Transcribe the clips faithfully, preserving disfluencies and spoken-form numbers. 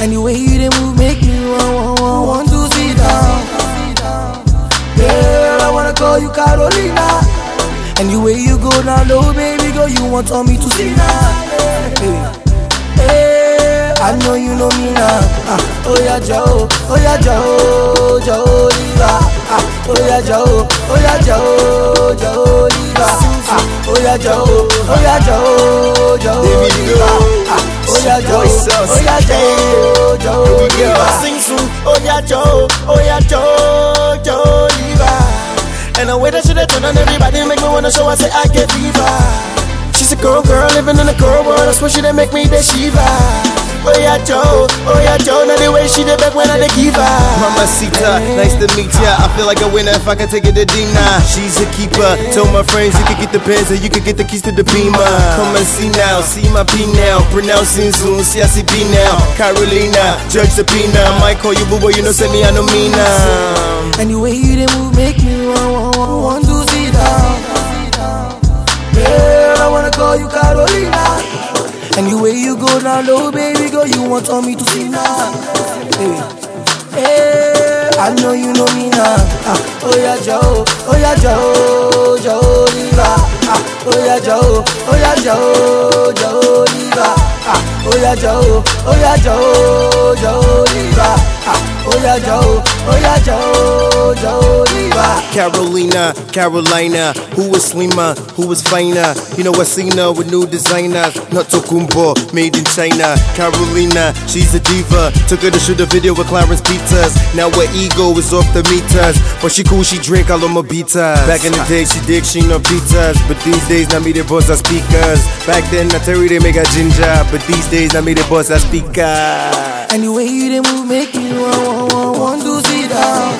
And the way you dey move make me want, want, want, want to sit down. Girl, I wanna call you Carolina. And the way you go down low, baby girl, you want on me to sit down. Hey, hey, I know you know me now. Ah, oh yeah, Joe, oh yeah, Joe, Joe, Liva. Ah, oh yeah, Joe, oh yeah, Joe, Joe, Liva. Ah, oh yeah, Joe, oh yeah, Joe, Joe, Liva. Ah, oh yeah, Joe, oh yeah, Joe, Joe, Liva. Sing soon, oh yeah, Joe, oh yeah, Joe, Joe, Liva. And the way that she turn on everybody make me wanna show I say I get fever. She's a girl, girl living in a girl world. That's why she done make me the Shiva. Oh yeah, Joe, oh yeah, Joe. Now the way she did back when I did give her. Mamacita, nice to meet ya. I feel like a winner if I can take it to Dina. She's a keeper. Tell my friends you can get the pens and you can get the keys to the Beamer. Come and see now, see my P now. Pronouncing soon, see I see B now. Carolina, Judge Subpoena. I might call you boo boy, you know send me I know me now. And the way you dey move make me want, want, want to sit down. Girl, I wanna call you Carolina. And the way you go down low, baby girl, you want on me to see now. Hey, hey, I know you know me now. Ah, oh yeah, Joe, oh yeah, Joe, Joe, Liva. Ah, oh yeah, Joe, oh yeah, Joe, Joe, Liva. Ah, oh yeah, Joe, oh yeah, Joe, Joe, Liva. Ah, oh yeah, Joe, oh yeah, Joe, Joe, Liva. Carolina, Carolina, who is slimmer, who is finer? You know I seen her with new designers, not Tokumbo, made in China. Carolina, she's a diva. Took her to shoot a video with Clarence Peters. Now her ego is off the meters, but she cool, she drink all of my beaters. Back in the day, she dig, she no beaters, but these days now me the boss are speakers. Back then I tell you they make a ginger, but these days now me the boss are speakers. And the way you dey move make me want, want, want to sit down.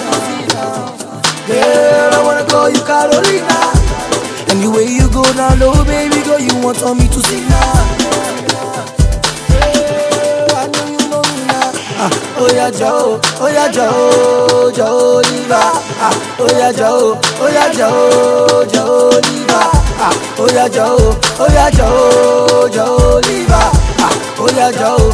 Girl, I wanna call you Carolina. And the way you go down low, baby girl, you want on me to sit down. Girl, I know you know me now. Ah, oh yeah, Joe, oh yeah, Joe, Joe, Liva. Ah, oh yeah, Joe, oh yeah, Joe, Joe, Liva. Ah, oh yeah, Joe, oh yeah, Joe, Joe, Liva. Ah, oh yeah, Joe.